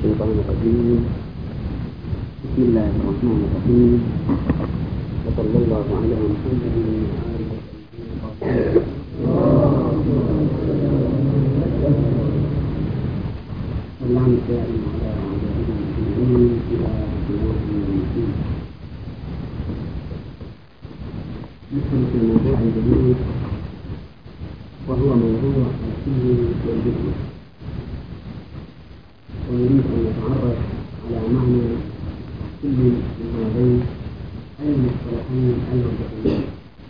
الشيطان الرجيم. بسم الله الرحمن الرحيم، وصلى الله على محمد وآله وصحبه. اللهم دائم على أعدائنا أجمعين إلى يوم الدين. ندخل في الموضوع الجديد وهو موضوع الكل والجزء، ونريد أن نتعرف على معنى كل من هذين المصطلحين الموضوعين.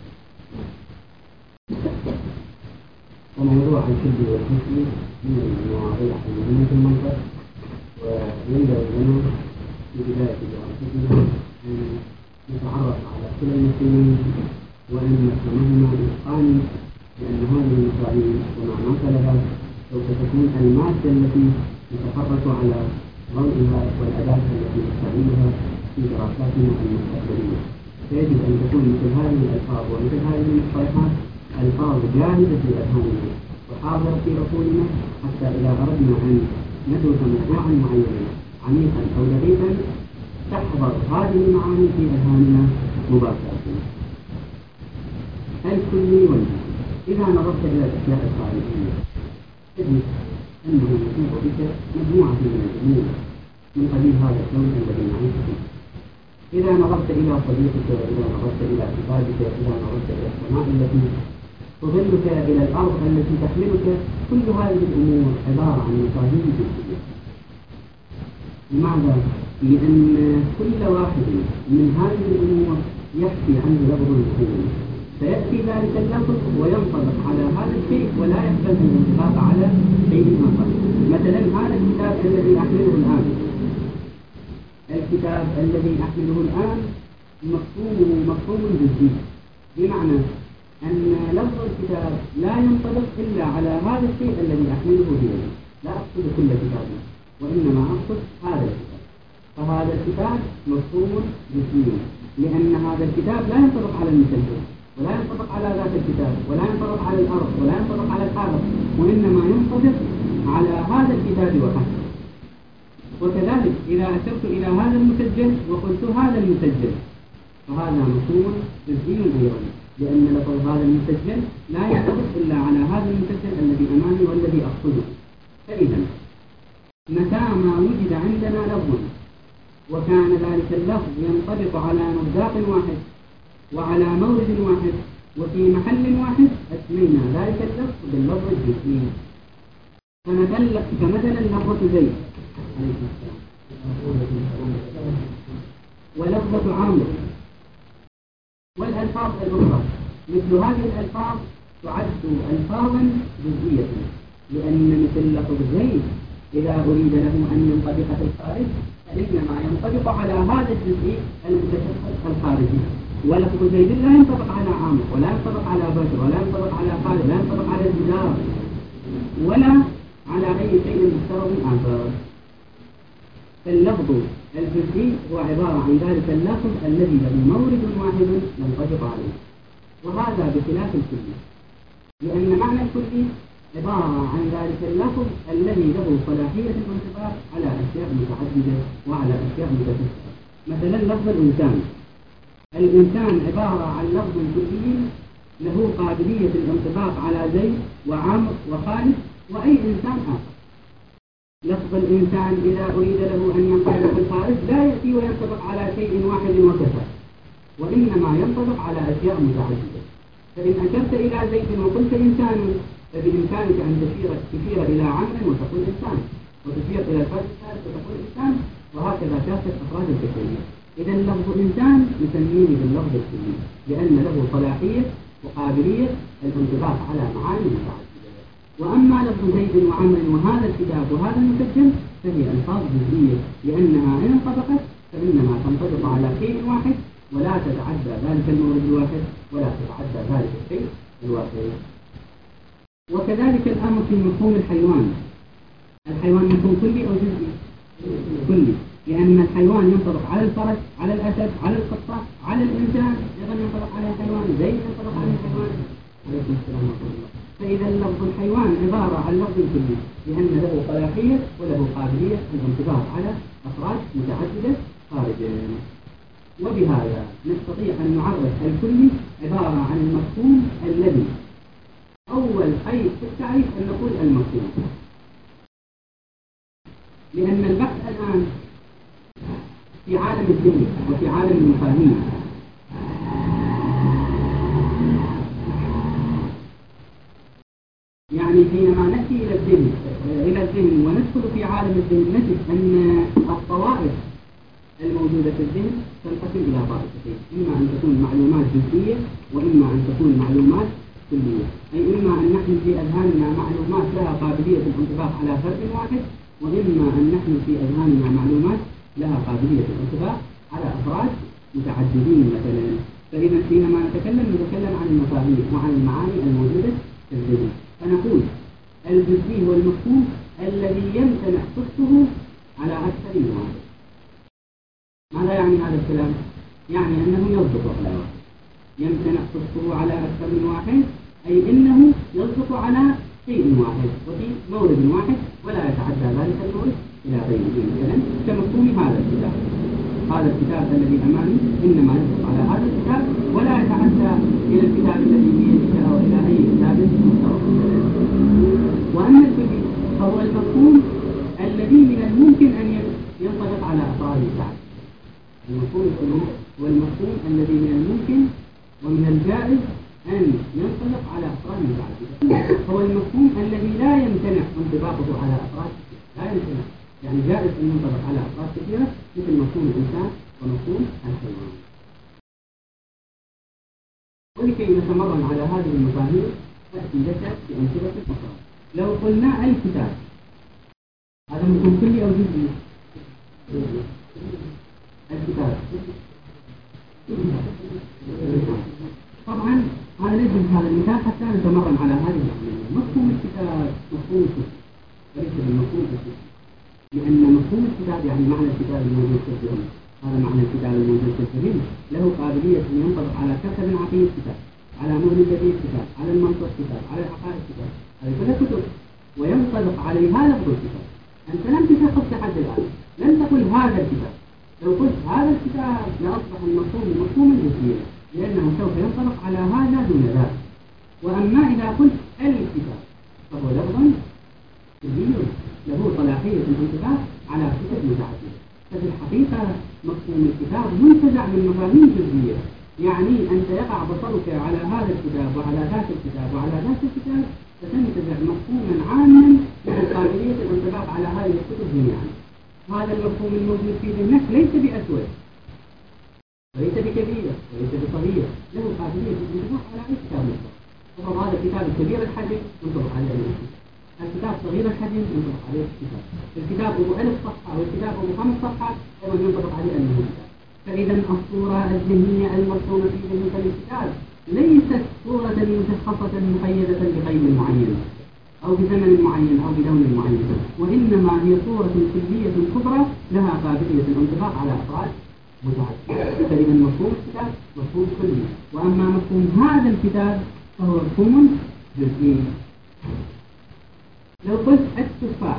وموضوع الكل والجزء من المواضيع المهمة في المنطق، وينبغي لنا في بداية دراستنا أن نتعرف على كل المفاهيم وأن نفهمهما بإتقان، لأن هذه المفاهيم ومعناها لها سوف تكون المادة التي نتفرج على ضوئها والأداة التي نستعملها في دراساتنا المستقبلية. فيجب أن تكون مثل هذه الألفاظ ومثل هذه المصطلحات ألفاظ جاهزة في أذهاننا وحاضرة في عقولنا، حتى إذا أردنا أن ندرس موضوعا معينا عميقا أو دقيقا تحضر هذه المعاني في أذهاننا مباشرة. الكلي والجزئي. إذا نظرت إلى الأشياء الخارجية تجد أنه يحيط بك مجموعة من الأمور من قبيل هذا الكون الذي نعيش فيه. إذا نظرت إلى صديقك، إذا نظرت إلى كتابك، إذا نظرت إلى السماء التي تظلك، إلى الأرض التي تحملك، كل هذه الأمور عبارة عن مفاهيم جزئية. لماذا؟ لأن كل واحد من هذه الأمور يحكي عنه لفظ مفهوم، فيأتي ذلك اللفظ وينطبق على هذا الشيء ولا يقبل الانطباق على شيء آخر. مثلا هذا الكتاب الذي أحمله الآن، الكتاب الذي أحمله الآن مفهوم جزئي، بمعنى أن لفظ الكتاب لا ينطبق إلا على هذا الشيء الذي أحمله بيدي. لا أقصد كل كتاب، وإنما أقصد هذا الكتاب. فهذا الكتاب مفهوم جزئي، لأن هذا الكتاب لا ينطبق على المسجل، ولا ينطبق على ذات الكتاب، ولا ينطبق على الأرض، ولا ينطبق على الحائط، وإنما ينطبق على هذا الكتاب وحده. وكذلك إذا أشرت إلى هذا المسجل وقلت هذا المسجل، فهذا مفهوم جزئي أيضا، لأن لفظ هذا المسجل لا ينطبق إلا على هذا المسجل الذي أمامي والذي أقصده. فإذا متى ما وجد عندنا لفظ وكان ذلك اللفظ ينطبق على مصداق واحد وعلى مورد واحد وفي محل واحد، أسمينا ذلك اللفظ باللفظ الجزئي. فمثلا لفظة زيد ولفظة عامر والألفاظ الأخرى، مثل هذه الألفاظ تعد ألفاظا جزئية، لأن مثل لفظ زيد إذا أريد له أن ينطبق في الخارج فإنما ينطبق على هذا الجزء المتشخص الخارجي. ولفظ زيد لا ينطبق على عامر، ولا ينطبق على بشر، ولا ينطبق على خالد، لا ينطبق على الجدار، ولا على أي شيء مفترض آخر. فاللفظ الجزئي هو عبارة عن ذلك اللفظ الذي له مورد واحد ينطبق عليه، وهذا بخلاف الكلي، لأن معنى الكلي عبارة عن ذلك اللفظ الذي له صلاحية الانطباق على أشياء متعددة وعلى أشياء متكثرة. مثلا لفظ الإنسان عبارة عن لفظ كلي له قابلية الانطباق على زيد وعمر وخالد وأي إنسان آخر. لفظ الإنسان إذا أريد له أن ينطبق في الخارج لا يأتي وينطبق على شيء واحد وكفى، وإنما ينطبق على أشياء متعددة. فإن أشرت إلى زيد وقلت إنسان، فبإمكانك أن تشير إلى عمر وتقول إنسان، وتشير إلى الفرد الثالث وتقول إنسان، وهكذا كافة أفراد البشرية. إذا لفظ إنسان نسميه باللفظ الكلي، لأن له صلاحية وقابلية الانطباق على معاني متعددة. وأما لفظ زيد وعمر وهذا الكتاب وهذا المسجل فهي ألفاظ جزئية، لأنها إن انطبقت فإنما تنطبق على شيء واحد ولا تتعدى ذلك المورد الواحد ولا تتعدى ذلك الشيء الواحد. وكذلك الأمر في مفهوم الحيوان. الحيوان مفهوم كلي أو جزئي؟ كلي، لأن الحيوان ينطبق على الفرس، على الأسد، على القطة، على الإنسان، أيضا ينطبق على الحيوان، زيد ينطبق على الحيوان. عليكم السلام ورحمة الله. فإذا لفظ الحيوان عبارة عن لفظ كلي لأن له صلاحية وله قابلية الانطباق على أفراد متعددة خارجا. وبهذا نستطيع أن نعرف الكلي عبارة عن المفهوم الذي أول شيء في التعريف أن نقول المفهوم، لأن البحث الآن في عالم الذهن وفي عالم المفاهيم. يعني حينما نأتي إلى الذهن وندخل في عالم الذهن نجد أن الطوائف الموجودة في الذهن تنقسم إلى طائفتين، إما أن تكون معلومات جزئية وإما أن تكون معلومات كلية، أي إما أن نحن في أذهاننا معلومات لها قابلية الانطباق على فرد واحد، وإما أن نحن في أذهاننا معلومات لها قابلية الانطباق على أفراد متعددين مثلا. فإذا حينما نتكلم عن المفاهيم وعن المعاني الموجودة في الذهن فنقول الجزئي هو المفهوم الذي يمتنع صدقه على أكثر من واحد. ماذا يعني هذا الكلام؟ يعني أنه يصدق على واحد، يمتنع صدقه على أكثر من واحد، أي إنه يصدق على شيء واحد وفي مورد واحد ولا يتعدى ذلك المورد إلى غيره. مثلا كمفهوم هذا الكتاب الذي أمامي إنما يصدق على هذا الكتاب ولا يتعدى إلى الكتاب الذي بيدك أو إلى أي كتاب مستوى. وأما الكلي فهو المفهوم الذي من الممكن أن ينطبق على أفراد الكتاب. المفهوم الكلي هو المفهوم الذي من الممكن ومن الجائز أن ينطبق على أفراد متعددة. هو المفهوم الذي لا يمتنع انطباقه على أفراد كثيرة، لا يمتنع، يعني جائز أن ينطبق على أفراد كثيرة مثل مفهوم الإنسان ومفهوم الحيوان. ولكي نتمرن على هذه المفاهيم تأتي لك بأمثلة أخرى. لو قلنا الكتاب هذا مفهوم كلي أو جزئي؟ الكتاب طبعا هذا ليس هذا المثال حتى نتمرن على هذه العملية. مفهوم الكتاب مفهوم كلي وليس بالمفهوم الجزئي، لأن مفهوم الكتاب يعني معنى الكتاب الموجود في الذهن، هذا معنى الكتاب الموجود في الذهن له قابلية أن ينطبق على كتب عقيد كتاب، على مهن جديد كتاب، على المنطق كتاب، على العقائد كتاب، هذه كلها كتب وينطبق عليها لفظ الكتاب. أنت لم تتخذ لحد الآن، لن تقل هذا الكتاب، لو قلت هذا الكتاب لأصبح المفهوم مفهوما جزئيا لأنه سوف ينطبق على هذا دون ذاك. وأما إذا قلت الكتاب فهو لفظ كلي له صلاحية الانطباق على كتب متعددة. ففي الحقيقة مفهوم الكتاب منتزع من مفاهيم جزئية، يعني أنت يقع بصرك على هذا الكتاب وعلى ذاك الكتاب وعلى ذاك الكتاب فتنتزع مفهوما عاما له قابلية الانطباق على هذه الكتب جميعا. هذا المفهوم الموجود في ذهنك ليس بأسود وليس بكبير وليس بصغير، له قابلية الانطباق على أي كتاب مطلق. طبعا هذا الكتاب الكبير الحجم ينطبق عليه الكتاب صغير الحجم ينطبق عليه الكتاب أبو 1000 صفحة والكتاب أبو 5 صفحات أيضا ينطبق عليه أنه كتاب. فإذا الصورة الذهنية المرسومة في ذهنك للكتاب ليست صورة مشخصة مقيدة بقيد معين أو بزمن معين أو بدون معين، وإنما هي صورة كلية كبرى لها قابلية الانطباق على أفراد متعددة. فإذا مفهوم الكتاب مفهوم كلي، وأما مفهوم هذا الكتاب فهو مفهوم جزئي. لو قلت التفاح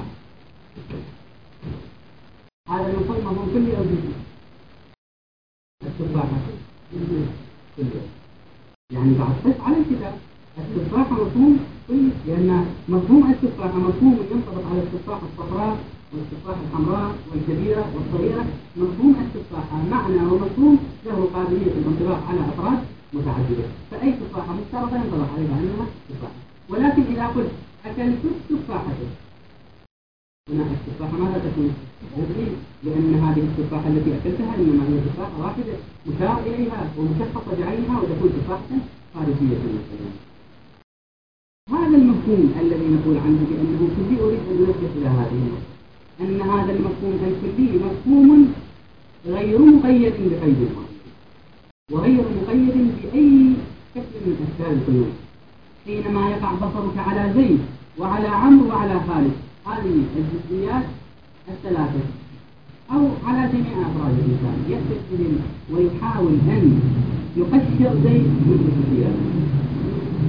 هذا مفهوم كلي أو جزئي؟ التفاحة كلي، يعني بعد قس على الكتاب التفاحة مفهوم كلي، لأن مفهوم التفاحة مفهوم ينطبق على التفاحة الصفراء والتفاحة الحمراء والكبيرة والصغيرة. مفهوم التفاحة معنى ومفهوم له قابلية الانطباق على أفراد متعددة، فأي تفاحة مفترضة ينطبق عليها أنها تفاحة. ولكن إذا قلت أكلت التفاحة هنا التفاحة ماذا تكون؟ جزئي، لأن هذه التفاحة التي أكلتها إنما هي تفاحة واحدة مشار إليها ومشخصة بعينها وتكون تفاحة خارجية مثلا. هذا المفهوم الذي نقول عنه بأنه كلي أريد أن نوجه إلى هذه النقطة، أن هذا المفهوم الكلي مفهوم غير مقيد بقيد معين وغير مقيد بأي شكل من أشكال القيود. حينما يقع بصرك على زيد وعلى عمرو وعلى خالد هذه الجزئيات الثلاثة أو على جميع أفراد الإنسان يأتي بهم ويحاول أن يقشر زيد من الجزئيات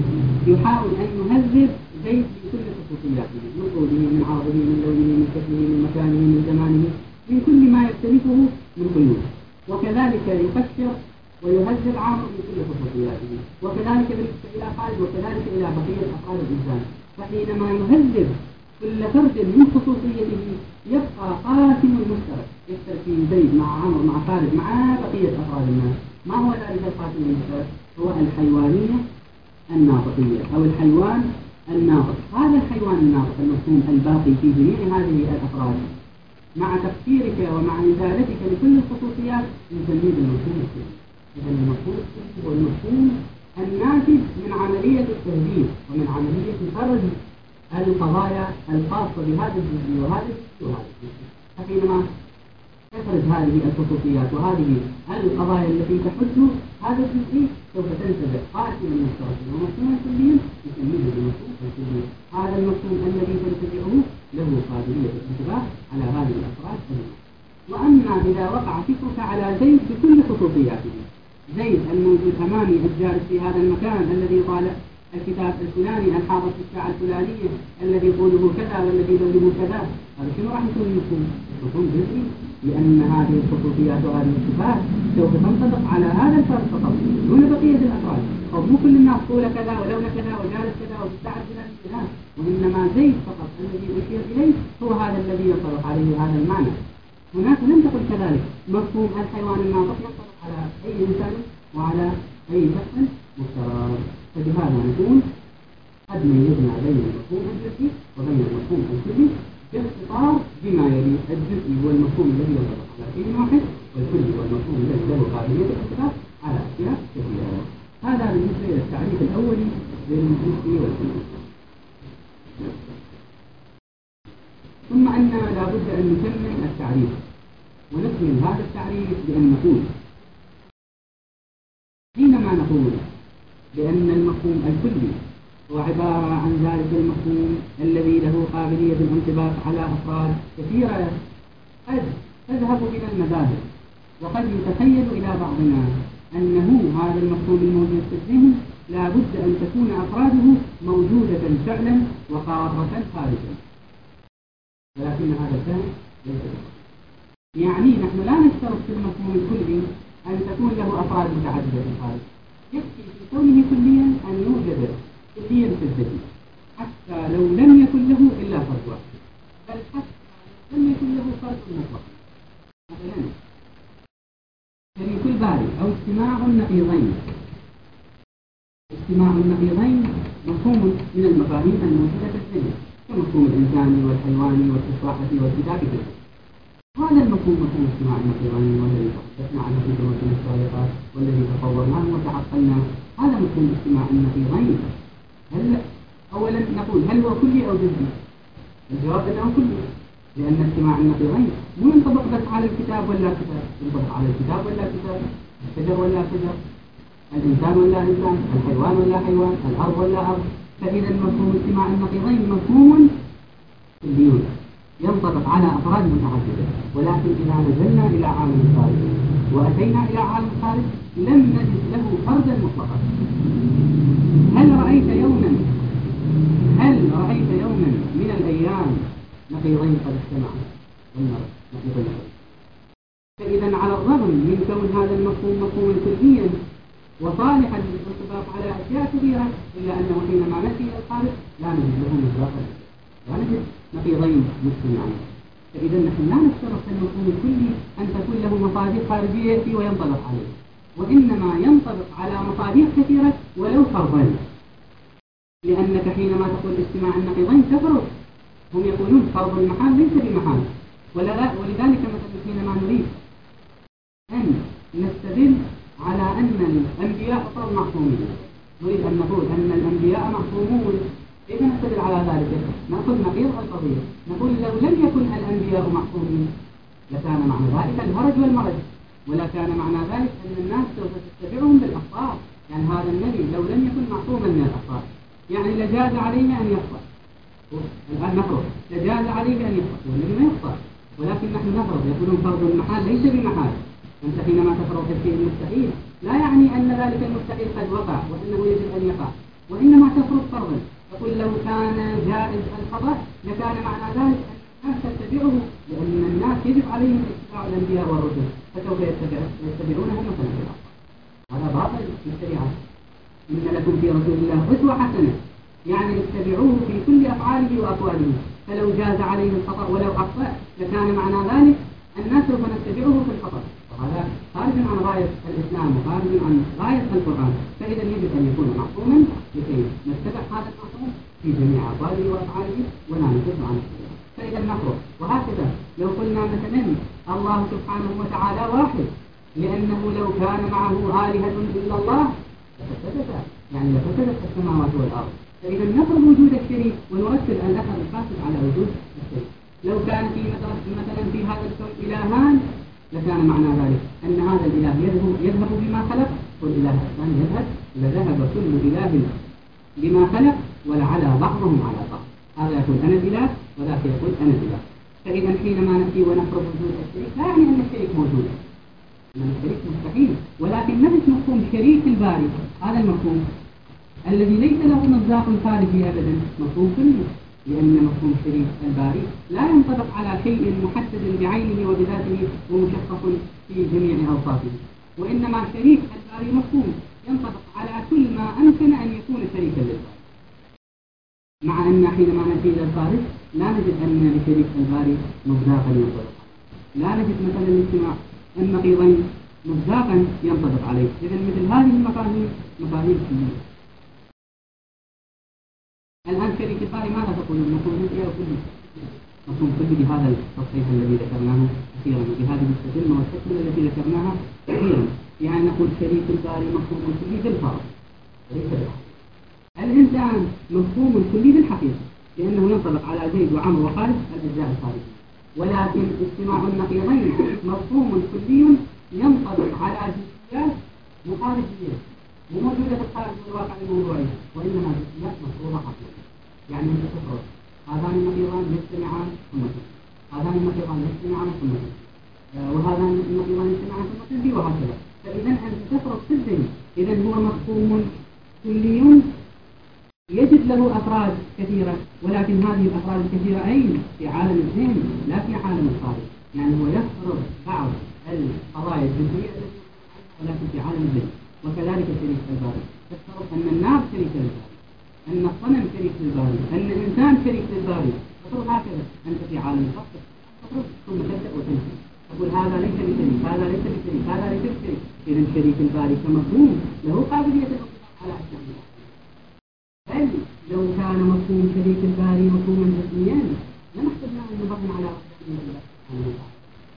يحاول أن يهذب زيد بكل خصوصياته، من طوله، من عرضه، من لونه، من شكله، من مكانه، من زمانه، من كل ما يختلفه من قيود. وكذلك يقشر ويهذب عامر من كل خصوصياته، وكذلك بالنسبة إلى خالد، وكذلك إلى بقية أفراد الإنسان. فحينما يهذب كل فرد من خصوصيته يبقى قاسم المشترك يشترك فيه زيد مع عمرو مع خالد مع بقية أفراد الناس. ما هو ذلك القاسم المشترك؟ هو الحيوانية الناطقية أو الحيوان الناطق. هذا الحيوان الناطق المفهوم الباقي في جميع هذه الأفراد مع تفكيرك ومع إزالتك لكل الخصوصيات نسميه بالمفهوم الكلي. إذا المفهوم الكلي هو المفهوم الناتج من عملية التهذيب ومن عملية فرز القضايا الخاصة بهذا الجزء وهذا الجزء وهذا الجزء. فحينما تفرز هذه الخصوصيات وهذه القضايا التي تحد هذا الجزء سوف تنتبه قاسما مشتركا ومفهوما كليا نسميه بالمفهوم الكلي. هذا المفهوم الذي تنتبعه له قابلية الانتباه على هذه الأفراد. وأما إذا وقع فكرك على زيد بكل خصوصياته، زيد الموجود أمامي الجالس في هذا المكان الذي طالع الكتاب الفلاني الحاضر في الساعة الفلانية الذي طوله كذا والذي لونه كذا، هذا شنو راح يكون المفهوم؟ المفهوم جزئي، لأن هذه الخصوصيات وهذه الصفات سوف تنطبق على هذا الفرد فقط دون بقية الأفراد. أو مو كل الناس طوله كذا ولونه كذا وجالس كذا وفي الساعة الفلانية كذا، وإنما زيد فقط الذي أشير إليه هو هذا الذي ينطبق عليه هذا المعنى. هناك لم تقل كذلك مفهوم الحيوان الناطق ينطبق على أي إنسان وعلى أي شخص مفترض. فبهذا نكون قد ميزنا بين المفهوم الجزئي وبين المفهوم الكلي باختصار بما يلي: الجزئي هو المفهوم الذي ينطبق على شيء واحد، والكلي هو المفهوم الذي له قابلية الانطباق على أشياء كثيرة. هذا بالنسبة إلى التعريف الأولي للجزئي والكلي. ثم أننا لا بد أن نكمل التعريف ونكمل هذا التعريف بأن نقول حينما نقول بأن المفهوم الكلي هو عبارة عن ذلك المفهوم الذي له قابلية الانطباق على أفراد كثيرة، قد تذهب إلى المذاهب وقد يتخيل إلى بعضنا أنه هذا المفهوم الموجود في الذهن لا بد أن تكون أفراده موجودة فعلا وقارة خارجا، ولكن هذا الفهم ليس بحق. يعني نحن لا نشترط في المفهوم الكلي أن تكون له أفراد متعددة في الخارج، يكفي في كونه كليا أن يوجد كليا في الذهن حتى لو لم يكن له إلا فرد واحد، بل حتى لو لم يكن له فرد مطلق. مثلا شريك الباري أو اجتماع النقيضين. اجتماع النقيضين مفهوم من المفاهيم الموجودة في الذهن كمفهوم الإنساني والحيواني والتفاحة والكتابة. هذا المفهوم مفهوم اجتماع النقيضين والذي تحدثنا عنه في دروسنا السابقة والذي تطورناه وتعقلناه. هذا مفهوم اجتماع النقيضين. أولا نقول هل هو كلي أو جزئي؟ الجواب أنه كلي، لأن اجتماع النقيضين مو ينطبق بس على الكتاب ولا كتاب، ينطبق على الكتاب ولا كتاب، الشجر ولا شجر، الإنسان ولا إنسان، الحيوان ولا حيوان، الأرض ولا أرض. فإذا مفهوم اجتماع النقيضين مفهوم كلي ينطبق على أفراد متعددة. ولكن إذا نزلنا إلى عالم الخارج وأتينا إلى عالم الخارج لم نجد له فردا مطلقا. هل رأيت يوما من الأيام نقيضين قد اجتمعا؟ نقيضين. فإذا على الرغم من كون هذا المفهوم مفهوما كليا وصالحا للانطباق على أشياء كثيرة، إلا أنه حينما نأتي إلى الخارج لا نجد له مصداقا، لا نجد نقيضين مجتمعين. فإذا نحن لا نشترط في المفهوم الكلي أن تكون له مصادر خارجية يأتي وينطبق عليه، وإنما ينطبق على مصادر كثيرة ولو فرضا. لأنك حينما تقول اجتماع النقيضين تفرض، هم يقولون فرض المحال ليس بمحال. ولذلك مثلا حينما نريد أن نستدل على أن الأنبياء أصلا معصومين، نريد أن نقول أن الأنبياء معصومون، كيف نستدل على ذلك؟ نأخذ نقيض القضية، نقول لو لم يكن الأنبياء معصومين لكان معنى ذلك الهرج والمرج، ولا كان معنى ذلك أن الناس سوف تتبعهم بالأخطاء. يعني هذا النبي لو لم يكن معصوما من الأخطاء يعني لجاز عليه أن يخطأ. الآن نفرض لجاز عليه أن يخطأ والنبي ما يخطأ، ولكن نحن نفرض يقولون فرض المحال ليس بمحال. أنت حينما تفرض الشيء المستحيل لا يعني أن ذلك المستحيل قد وقع وأنه يجب أن يقع، وإنما تفرض فرضا. تقول لو كان جائز الخطأ لكان معنى ذلك أن الناس تتبعه، لأن الناس يجب عليهم اتباع الأنبياء والرسل، فسوف يتبعونهم مثلا في الأخطاء. هذا باطل في الشريعة. إن لكم في رسول الله أسوة حسنة، يعني اتبعوه في كل أفعاله وأقواله، فلو جاز عليه الخطأ ولو أخطأ لكان معنى ذلك الناس سوف نتبعه في الخطأ، وهذا خارج عن غاية الإسلام وخارج عن غاية القرآن. فإذا يجب أن يكون معصوما لكي نتبع هذا المعصوم في جميع أقواله وأفعاله ولا نكف عن الشريعة. فإذا نخرج. وهكذا لو قلنا مثلا الله سبحانه وتعالى واحد، لأنه لو كان معه آلهة إلا الله لفسدتا، يعني لفسدت السماوات والأرض. فإذا نفرض وجود الشريك ونرتب الأثر الفاسد على وجود الشريك. لو كان في مثلا في هذا الكون إلهان لكان معنى ذلك أن هذا الإله يذهب بما خلق، والإله الثاني يذهب، لذهب كل إله بما خلق ولعلى بعضهم على بعض. هذا يقول أنا الإله وذاك يقول أنا الإله. فإذا حينما نأتي ونفرض وجود الشريك لا يعني أن الشريك موجود، أن الشريك مستحيل، ولكن نفس مفهوم شريك الباري، هذا المفهوم الذي ليس له مصداق خارجي أبدا، مفهوم كلي، لأن مفهوم شريك الباري لا ينطبق على شيء محدد بعينه وبذاته ومشخص في جميع أوصافه، وإنما شريك الباري مفهوم ينطبق على كل ما أمكن أن يكون شريكا للباري. مع أن حينما نأتي إلى الخارج لا نجد أن لشريك الباري مصداقا ينطبق، لا نجد مثلا الاجتماع النقيضين مصداقا ينطبق عليه. إذا مثل هذه المفاهيم مفاهيم كلية. الآن شريك الباري ماذا تقولون؟ مفهوم جزئي أو كلي؟ مفهوم كلي بهذا التصحيح الذي ذكرناه أخيرا، وبهذه التتمة والتكملة التي ذكرناها أخيرا، يعني نقول شريك الباري مفهوم كلي بالفرض وليس بالحقيقة. الإنسان مفهوم كلي بالحقيقة لأنه ينطبق على زيد وعمر وخالد الأجزاء الخارجية، ولكن اجتماع النقيضين مفهوم كلي ينطبق على جزئيات مخارجية وموجودة في الخارج والواقع الموضوعي، وإنما جزئيات مفروضة حقيقية. يعني أنت تفرض هذان النقيضان يجتمعان ثم هذان النقيضان يجتمعان ثم وهذان النقيضان يجتمعان ثم وهكذا. فإذا أنت تفرض سلسلة، إذا هو مفهوم كلي يجد له أفراد كثيرة، ولكن هذه الأفراد الكثيرة أين؟ في عالم الذهن لا في عالم الخارج. يعني هو يفرض بعض القضايا الجزئية ولكن في عالم الذهن. وكذلك شريك الباري، تفترض أن النار شريك للباري، أن الصنم شريك للباري، أن الإنسان شريك للباري، تفترض هكذا. أنت في عالم الخارج تفترض ثم تبدأ وتنسى، تقول هذا ليس بشريك، هذا ليس بشريك، هذا ليس بشريك. إذا شريك الباري كمفهوم له قابلية الانطباق على أشياء. بل لو كان مفهوم شريك الباري مفهوما جزئيا لنحسبنا أن نبقى على وحدة الله سبحانه وتعالى.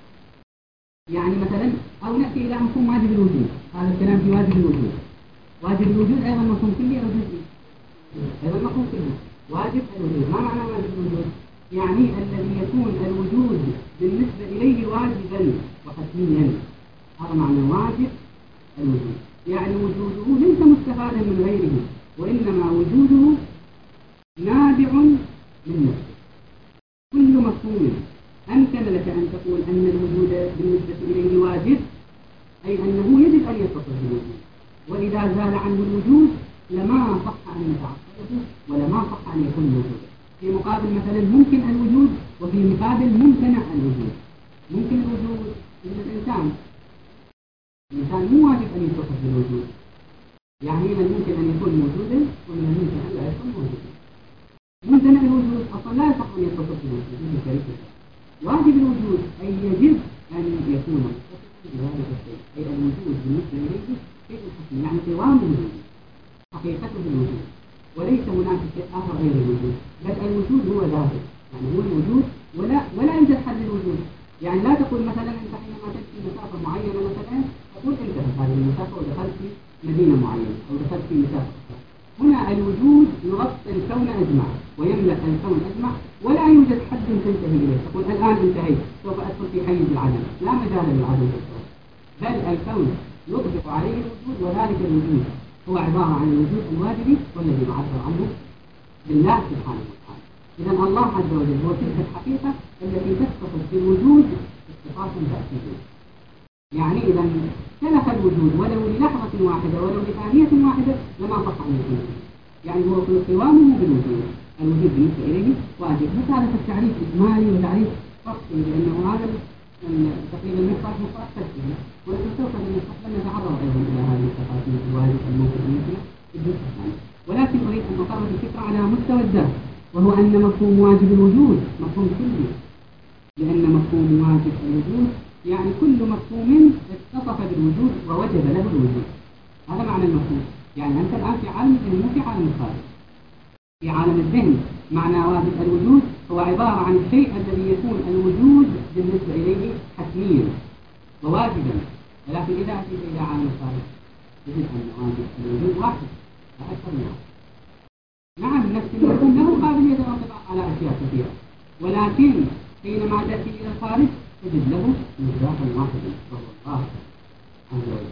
يعني مثلا أو نأتي إلى مفهوم واجب الوجود، هذا الكلام في واجب الوجود. واجب الوجود أيضا مفهوم كلي أو جزئي؟ أيضا مفهوم كلي. واجب الوجود، ما معنى واجب الوجود؟ يعني الذي يكون الوجود بالنسبة إليه واجبا وحتميا، هذا معنى واجب الوجود. يعني وجوده ليس مستفادا من غيره، وإنما وجوده نابع من نفسه. كل مفهوم أمكن لك أن تقول أن الوجود بالنسبة إليه واجب، أي أنه يجب أن يتصل بالوجود، وإذا زال عنه الوجود لما صح أن يتعطله ولما صح أن يكون موجودا. في مقابل مثلا ممكن الوجود، وفي مقابل ممتنع الوجود. ممكن الوجود من الإنسان مو واجب أن يتصل بالوجود، يعني من الممكن أن يكون موجودا ومن الممكن أن لا يكون موجودا. ممتنع الوجود أصلا لا يصح أن يتصل بالوجود. واجب الوجود أي يجب أن يكون متصلا بذلك الشيء، أي الوجود بالنسبة إليه شيء حقيقي، يعني قوام الوجود، حقيقته الوجود، وليس هناك شيء آخر غير الوجود، بل الوجود هو ذاته، يعني هو الموجود ولا يوجد حد للوجود. يعني لا تقول مثلا أنت حينما تمشي مسافة معينة مثلا تقول انتهت هذه المسافة ودخلت في مدينة معينة أو دخلت في مسافة أخرى. هنا الوجود يغطي الكون أجمع ويملأ الكون أجمع، ولا يوجد حد تنتهي إليه تقول الآن انتهيت سوف أدخل في حيز العدم، لا مجال للعدم في الكون، بل الكون يطبق عليه الوجود، وذلك الوجود هو عبارة عن الوجود الواجبي والذي معبر عنه بالله سبحانه وتعالى. إذا الله عز وجل هو تلك الحقيقة التي تتصف بالوجود اتصافا تأكيديا. يعني إذا سلف الوجود ولو للحظة واحدة ولو لثانية واحدة لما صح أن يكون. يعني هو قوامه بالوجود، الوجود بالنسبة إليه واجب. بس هذا التعريف إجمالي وتعريف سطحي، لأنه هذا تقريبا مصطلح فلسفي، ولكن سوف نتعرض أيضا إلى هذه التفاصيل الواجب الموجود بالنسبة للجزء الثاني. ولكن أريد أن أقرب الفكرة على مستوى الذات، وهو أن مفهوم واجب الوجود مفهوم كلي، لأن مفهوم واجب الوجود يعني كل مفهوم اتصف بالوجود ووجب له الوجود. هذا معنى المفهوم. يعني أنت الآن في عالم الذهن مو في عالم الخارج. في عالم الذهن معنى واجب الوجود هو عبارة عن الشيء الذي يكون الوجود بالنسبة إليه حتميا وواجبا. ولكن إذا أتيت إلى عالم الخارج تجد أن واجب الوجود واحد لا أكثر من واحد. نعم، نفس المفهوم له قابلية الانطباق على أشياء كثيرة، ولكن حينما تأتي إلى الخارج تجد له مصداقا واحدا وهو الله عز وجل.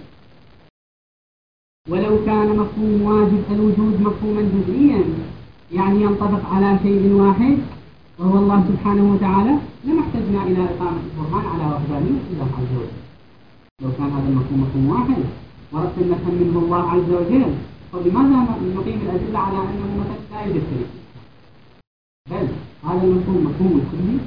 ولو كان مفهوم واجب الوجود مفهوما جزئيا يعني ينطبق على شيء واحد وهو الله سبحانه وتعالى لما احتجنا إلى إقامة البرهان على وحدانية الله عز وجل. لو كان هذا المفهوم مفهوم واحد وردت أن نفهم منه الله عز وجل، فلماذا نقيم الأدلة على أنه مثلا لا يوجد شريك؟ بل هذا المفهوم مفهوم كلي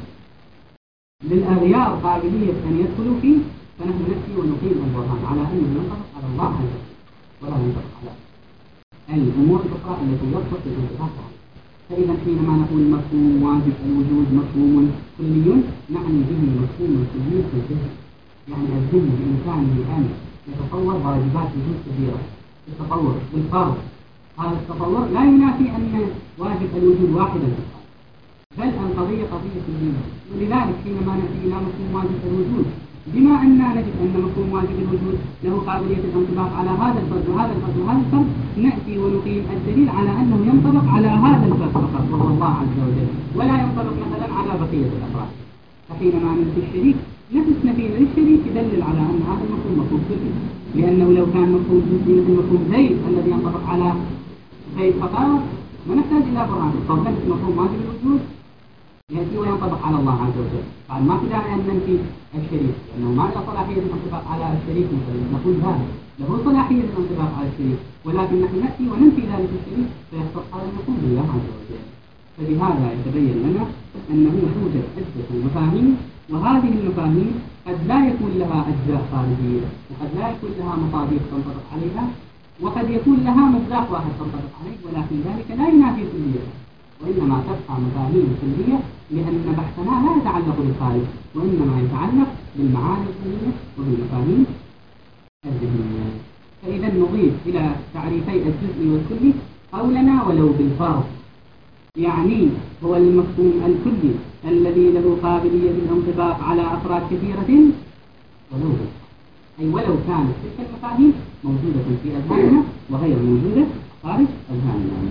للأغيار قابلية أن يدخلوا فيه، فنحن نأتي ونقيم البرهان على أنه ينطبق على الله عز وجل ولا ينطبق على الأمور الأخرى التي يصلح الانطباق عليها. فإذا حينما نقول مفهوم واجب الوجود مفهوم كلي نعني به مفهوم كلي في الذهن. يعني الذهن بإمكانه أن يتصور واجبات وجود كبيرة التطور بالفرض. هذا التطور لا ينافي أن واجب الوجود واحدا، بل القضية قضية كلية. ولذلك حينما نأتي إلى مفهوم واجب الوجود، بما أننا نجد أن مفهوم واجب الوجود له قابلية الانطباق على هذا الفرد وهذا الفرد وهذا الفرد، نأتي ونقيم الدليل على أنه ينطبق على هذا الفرد فقط وهو الله عز وجل، ولا ينطبق مثلا على بقية الأفراد. فحينما ننفي الشريك نفس نفينا للشريك يدلل على أن هذا المفهوم مفهوم كلي، لأنه لو كان مفهوم جزئي مثل مفهوم زيد الذي ينطبق على زيد فقط ما نحتاج إلى برهان. فضلا مفهوم واجب الوجود يأتي وينطبق على الله عز وجل. بعد ما في داعي أن ننفي الشريك، لأنه ما له صلاحية الانطباق على الشريك مثلا، نقول ذلك له صلاحية الانطباق على الشريك، ولكن نحن نأتي وننفي ذلك الشريك فيختص هذا المفهوم بالله عز وجل. فبهذا يتبين لنا أنه توجد عدة مفاهيم، وهذه المفاهيم قد لا يكون لها أجزاء خارجية، وقد لا يكون لها مصادر تنطبق عليها، وقد يكون لها مصداق واحد تنطبق عليه، ولكن ذلك لا ينافي كليتها، وإنما تبقى مفاهيم كلية، لأن بحثنا لا يتعلق بالخارج وإنما يتعلق بالمعاني الكلية وبالمفاهيم الذهنية. فإذا نضيف إلى تعريفي الجزء والكلي قولنا ولو بالفرض، يعني هو المفهوم الكلي الذي له قابلية الانطباق على أفراد كثيرة ولو بالفرض، أي ولو كانت تلك المفاهيم موجودة في أذهاننا وغير موجودة خارج أذهاننا.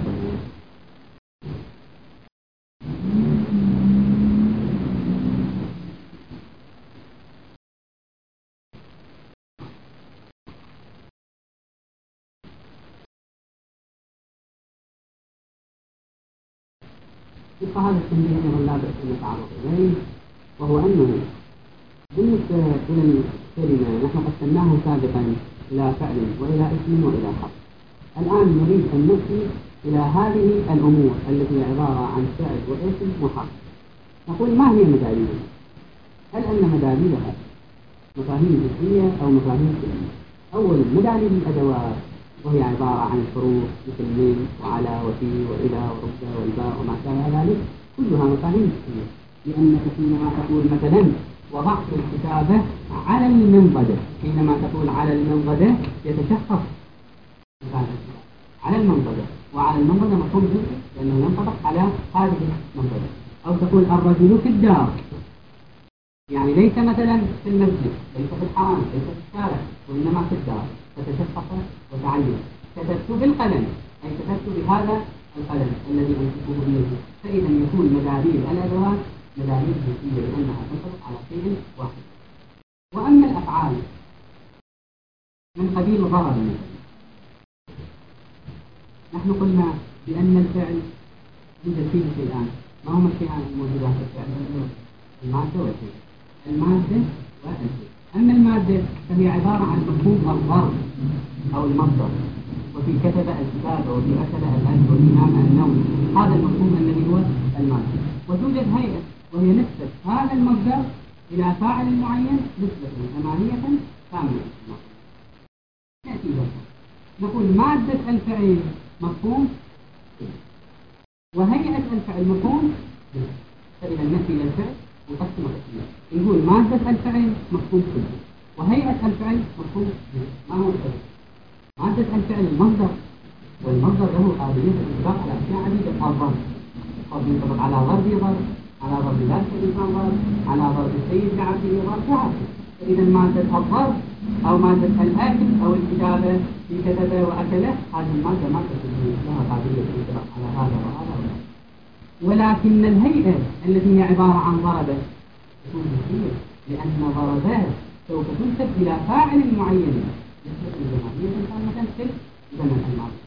يبقى هذا التنبيه أيضا لا بأس أن نتعرض إليه، وهو أنه بالنسبة إلى الكلمة نحن قسمناها سابقا إلى فعل وإلى اسم وإلى حرف. الآن نريد أن نأتي إلى هذه الأمور التي هي عبارة عن فعل واسم وحرف. نقول ما هي مداليلها؟ هل أن مداليلها مفاهيم جزئية أو مفاهيم كلية؟ أولا مداليل الأدوات، وهي عبارة عن حروف مثل من وعلى وفي وإلى ورب والباء وما شابه ذلك، كلها مفاهيم جزئية. لأنك حينما تقول مثلا وضعت الكتابة على المنضدة، حينما تقول على المنضدة يتشخص على المنضدة، وعلى المنضدة مفهوم جزئي لأنه ينطبق على هذه المنضدة. أو تقول الرجل في الدار، يعني ليس مثلا في المسجد، ليس في الحرم، ليس في الشارع، وإنما في الدار، فتشخص وتعين. كتبت بالقلم، أي كتبت بهذا القلم الذي أمسكه بيده. فإذا يكون مداليل الأدوات مداليل جزئية لأنها تنطبق على شيء واحد. وأما الأفعال من قبيل الغرض، نحن قلنا بأن الفعل يوجد فيه شيئان. ما هما الشيئان الموجودان في الفعل؟ المادة والشيء. المادة والشيء. أما المادة فهي عبارة عن مفهوم الغرض أو المصدر، وفي كتب الكتاب وفي أكل الأكل وفي نام النوم. هذا المفهوم الذي هو المادة. وتوجد هيئة وهي نسبة هذا المصدر إلى فاعل معين نسبة ثمانية كاملة. نأتي نقول مادة الفعل مفهوم وهيئة الفعل مفهوم. فإذا نأتي إلى الفعل ونقسم قسمين، نقول مادة الفعل مفهوم كلي وهيئة الفعل مفهوم جزئي. ما هو الفرق؟ مادة الفعل المصدر، والمصدر له قابلية الانطباق على أشياء عديدة. الضرب قد ينطبق على ضرب ضرب، على ضرب ذلك الإنسان ضرب، على ضرب السيد لعبده ضرب وهكذا. فإذا مادة الضرب أو مادة الأكل أو الكتابة في كتبه وأكله، هذه المادة مادة لها قابلية الانطباق على هذا وهذا وهذا. ولكن الهيئة التي هي عبارة عن ضربة تكون جزئية، لأن ضربات سوف تنسب إلى فاعل معين نسبة الجماعية مثلا في زمن الماضي،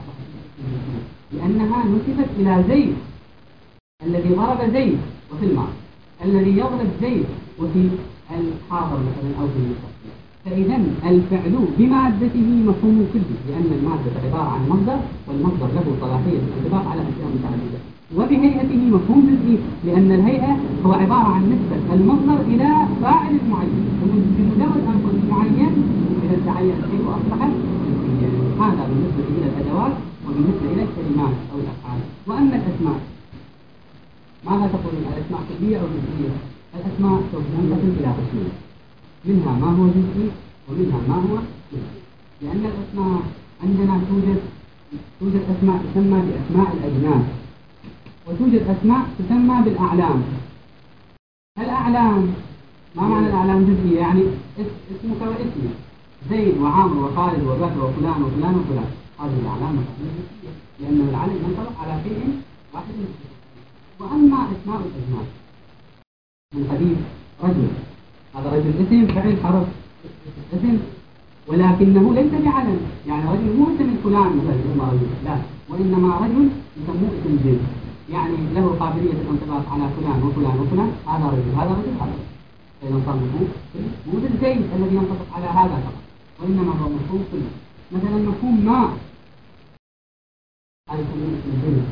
لأنها نسبت إلى زيد الذي ضرب زيد وفي الماضي، الذي يضرب زيد وفي الحاضر مثلا أو في المستقبل. فإذا الفعل بمادته مفهوم كلي، لأن المادة عبارة عن مصدر، والمصدر له صلاحية الانطباق على أشياء متعددة. وبهيئته مفهوم جزئي، لأن الهيئة هو عبارة عن نسبة المصدر إلى فاعل معين. بمجرد أن قلت معين إذا تعين شيء وأصبح جزئيا. هذا بالنسبة إلى الأدوات وبالنسبة إلى الكلمات أو الأفعال. وأما الأسماء، ماذا تقولون؟ الأسماء كلية أو جزئية؟ الأسماء سوف تنقسم إلى قسمين، منها ما هو جزئي ومنها ما هو جزئي. لأن الأسماء عندنا توجد أسماء تسمى بأسماء الأجناس، وتوجد أسماء تسمى بالأعلام. الأعلام، ما معنى الأعلام جزئية؟ يعني اسمك واسمي، زيد وعامر وخالد وبكر وفلان وفلان وفلان، هذه الأعلام جزئية، لأن العلم ينطبق على شيء واحد. وأما أسماء الأجناس من قبيل رجل، هذا رجل اسم فعل حرف اسم، ولكنه ليس بعلم. يعني رجل مو اسم فلان مثلا يسمى رجل، لا، وإنما رجل يسموه اسم جنس، يعني له قابلية الانطباق على فلان وفلان وفلان. هذا رجل، هذا رجل حرف. فإذا صار مو بالزيد الذي ينطبق على هذا فقط، وإنما هو مفهوم كله. مثلا مفهوم ماء، هذا يسمونه اسم الجنس.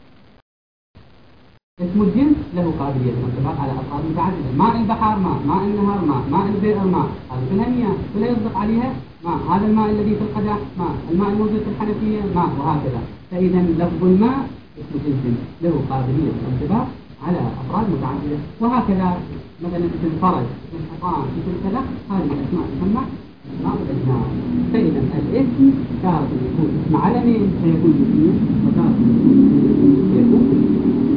اسم الجنس له قابلية الانطباق على أفراد متعددة. ماء البحر ماء، ماء النهر ماء، ماء البئر ماء، هذه كلها مياه ولا يصدق عليها ماء. هذا الماء الذي في القدح ماء، الماء الموجود في الحنفية ماء، وهكذا. فإذا لفظ الماء اسم جنس له قابلية الانطباق على أفراد متعددة، وهكذا. مثلا اسم فرج، اسم حصان، اسم كذا، هذه الأسماء تسمى أسماء الأجناس. فإذا الاسم تارة يكون اسم علم فيكون جزئيا، وتارة يكون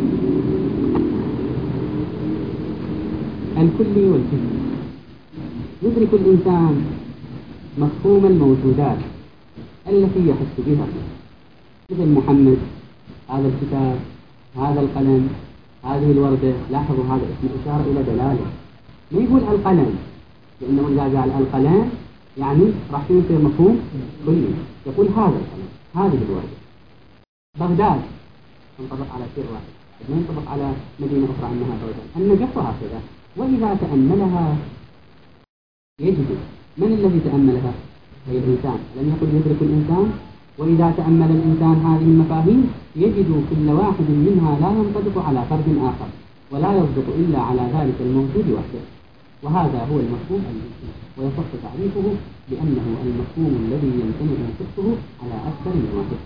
الكلي والجزئي. يدرك الإنسان مفهوم الموجودات التي يحس بها، مثل محمد، هذا الكتاب، هذا القلم، هذه الوردة. لاحظوا هذا اسم إشارة إلى دلالة، ما يقول القلم، لأنه إذا قال القلم يعني راح يصير مفهوم كلي. يقول هذا القلم، هذه الوردة. بغداد تنطبق على شيء واحد، ما ينطبق على مدينة أخرى أنها بغداد. النجف وهكذا. وإذا تأملها يجد من الذي تأملها؟ هي الإنسان. لم يقل يدرك الإنسان. وإذا تأمل الإنسان هذه المفاهيم يجد كل واحد منها لا ينطبق على فرد آخر، ولا يصدق إلا على ذلك الموجود وحده. وهذا هو المفهوم الجزئي، ويصح تعريفه بأنه المفهوم الذي يمتنع صدقه على أكثر من واحد.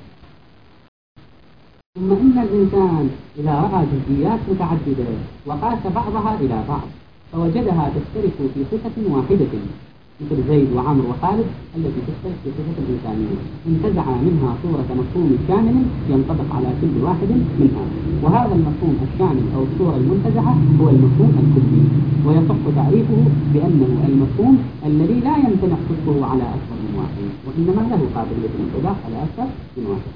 ثم إن الإنسان إذا رأى جزئيات متعددة وقاس بعضها إلى بعض فوجدها تشترك في صفة واحدة، مثل زيد وعمر وخالد التي تشترك في صفة الإنسانية، انتزع منها صورة مفهوم كامل ينطبق على كل واحد منها. وهذا المفهوم الشامل أو الصورة المنتزعة هو المفهوم الكلي، ويصح تعريفه بأنه المفهوم الذي لا يمتنع صدقه على أكثر من واحد، وإنما له قابلية الانطباق على أكثر من واحد.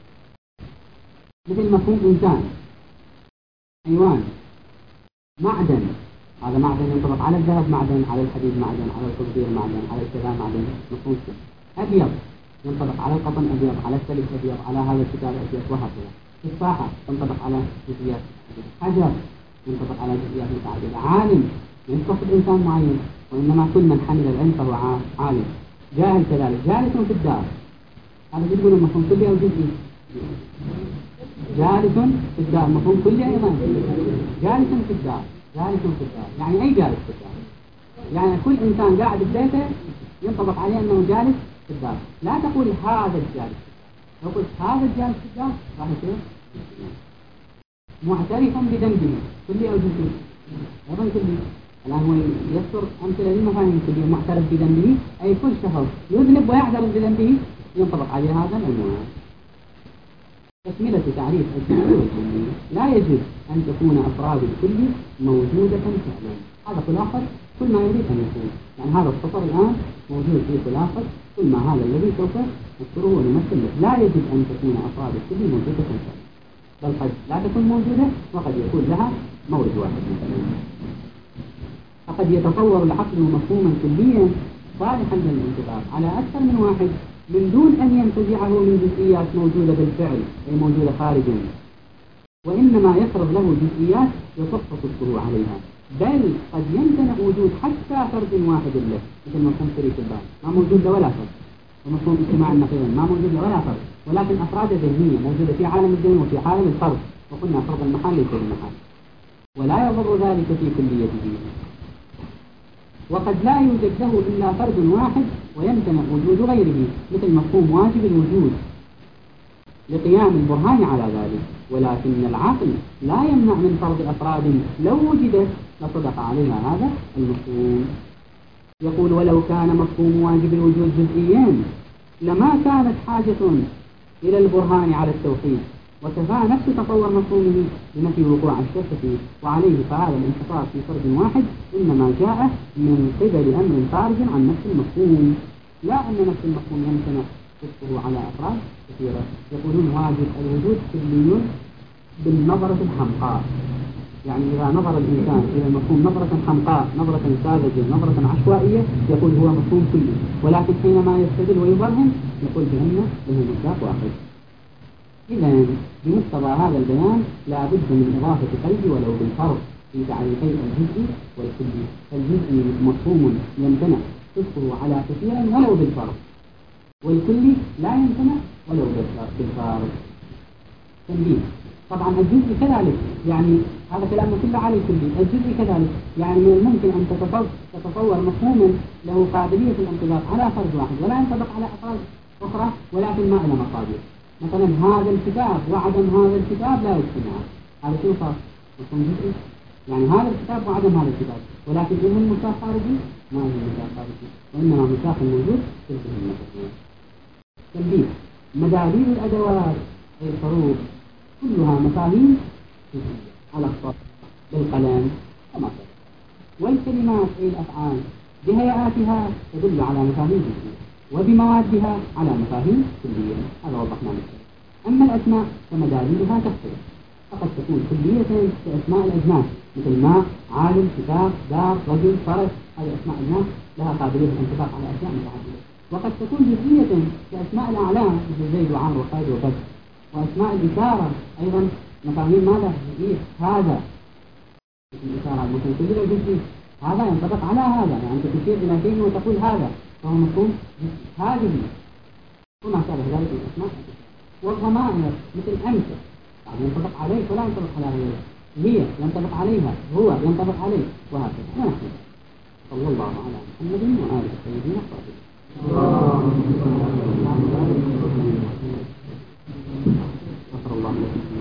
مثل مفهوم إنسان، حيوان، معدن، هذا معدن ينطبق على الذهب معدن، على الحديد معدن، على القصدير معدن، على الكذا معدن، مفهوم كله. أبيض ينطبق على القطن أبيض، على السلك أبيض، على هذا الكتاب أبيض، وهكذا. تفاحة تنطبق على جزئيات متعددة. حجر ينطبق على جزئيات متعددة. عالم ينطبق الإنسان معين، وإنما كل من حمل العلم فهو عالم. جاهل كذلك، جالس في الدار هذا يقولون مفهوم كلي أو جزئي. جالس في الدار مفهوم كلي أيضا، جالس في الدار، جالس في الدار يعني أي جالس في الدار؟ يعني كل إنسان قاعد في بيته ينطبق عليه أنه جالس في الدار. لا تقول هذا الجالس، لو قلت هذا الجالس في الدار راح يصير معترف بذنبه كلي أو جزئي؟ أيضا كلي. الآن هو يذكر أمثلة للمفاهيم كلية. معترف بذنبه أي كل شخص يذنب ويعترف بذنبه ينطبق عليه هذا العنوان. تكملة تعريف الجزء والكلي: لا يجوز أن تكون أفراد الكل موجودة فعلا. هذا خلاصة كل ما يريد أن يكون. يعني هذا السطر الآن موجود في خلاصة كل ما هذا الذي سوف نذكره ونمثل له. لا يجوز أن تكون أفراد الكل موجودة فعلا، بل قد لا تكون موجودة وقد يكون لها مورد واحد مثلا. فقد يتصور العقل مفهوما كليا صالحا للانطباق على أكثر من واحد من دون أن ينتزعه من جزئيات موجودة بالفعل أي موجودة خارجا، وإنما يفرض له جزئيات يصح فقهه عليها. بل قد يمتنع وجود حتى فرد واحد له، مثل مفهوم شريك البال ما موجود له ولا فرد، ومفهوم اجتماع النقيضين ما موجود له ولا فرد، ولكن أفراد ذهنية موجودة في عالم الذهن وفي عالم الفرد، وقلنا فرض المحال ليس المحال، ولا يضر ذلك في كليته. وقد لا يوجد له إلا فرد واحد ويمتنع وجود غيره، مثل مفهوم واجب الوجود لقيام البرهان على ذلك. ولكن العقل لا يمنع من فرض أفراد لو وجدت لصدق عليها هذا المفهوم. يقول: ولو كان مفهوم واجب الوجود جزئيا لما كانت حاجة إلى البرهان على التوحيد، وكفى نفس تطور مفهومه لنفي وقوع الشك فيه، وعليه فهذا الانحصار في فرد واحد إنما جاء من قبل أمر خارج عن نفس المفهوم، لا أن نفس المفهوم يمتنع فقهه على أفراد كثيرة. يقولون واجب الوجود كلي بالنظرة الحمقاء، يعني إذا نظر الإنسان إلى المفهوم نظرة حمقاء، نظرة ساذجة، نظرة عشوائية، يقول هو مفهوم كلي، ولكن حينما يستدل ويبرهن يقول بأنه له مصداق واحد. إذا بمقتضى هذا البيان لا بد من إضافة قيد ولو بالفرق في تعريفي الجزء والكلي. الجزء مفهوم يمتنع فقهه على كثير ولو بالفرق، والكلي لا يمتنع ولو بالفرق. تنبيه: طبعا الجزء كذلك، يعني هذا كلامنا كله على الكلي. الجزء كذلك، يعني من الممكن أن تتصور مفهوما له قابلية الانطباق على فرد واحد ولا ينطبق على أفراد أخرى، ولكن ما إلى مقابل. مثلا هذا الكتاب وعدم هذا الكتاب لا يجتمع، هذا شنو صار؟ مفهوم جزئي. يعني هذا الكتاب وعدم هذا الكتاب، ولكن إنه المساق خارجي ما هو المساق خارجي، وإنما مساق موجود في الفهم المفهوم. تنبيه: مدارير الأدوات أي الحروف كلها مفاهيم على السطر بالقلم كما سبق، والكلمات أي الأفعال بهيئاتها تدل على مفاهيم جزئية وبموادها على مفاهيم كلية. هذا وضحنا مثلا. أما الأسماء فمداريرها تختلف، فقد تكون كلية كأسماء الأجناس مثل ماء، عالم، كتاب، دار، رجل، فرس. هذه أسماء أجناس لها قابلية الانطباق على أشياء متعددة. وقد تكون جزئية كأسماء الأعلام مثل زيد وعمرو وخالد وبدر. وأسماء الإشارة أيضا مفاهيم ماذا؟ جزئية. هذا الإشارة مثل كلية جزئي، هذا ينطبق على هذا، يعني أنت تشير إلى شيء وتقول هذا، فهو مفهوم هذه وما شابه ذلك من الأسماء. والضمائر مثل أنت يعني ينطبق عليك ولا ينطبق على غيره، هي ينطبق عليها، هو ينطبق عليه، وهكذا. ونحن صلى الله على محمد وآله الطيبين الطاهرين. اللهم صل على محمد وآله الطيبين الطاهرين. غفر الله لكم.